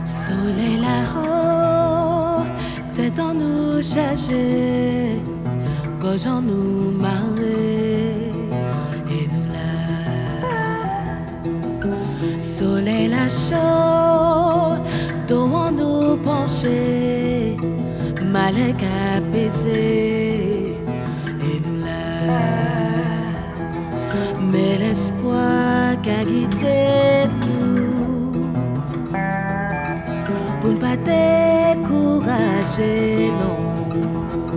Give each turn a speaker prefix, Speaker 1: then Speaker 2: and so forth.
Speaker 1: Soleil là-haut, tête en nous chercher, gorge en nous marrer et nous lasse. Soleil là chaud, dos en nous pencher, malin apaisé et nous lasse. Mais l'espoir qu'a guidé nous pour ne pas décourager, non.